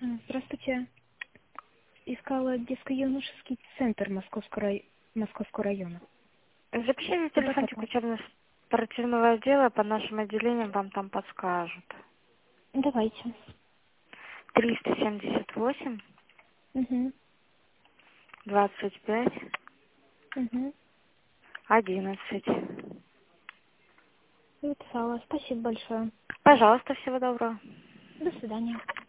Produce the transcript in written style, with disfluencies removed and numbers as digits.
Здравствуйте. Искала детско-юношеский центр Московского района. Запишите Куда телефончик попасть? учебно-спортивного отдела, по нашим отделениям вам там подскажут. Давайте. 378 Угу. 25 Угу. 11. Записала. Спасибо большое. Пожалуйста, всего доброго. До свидания.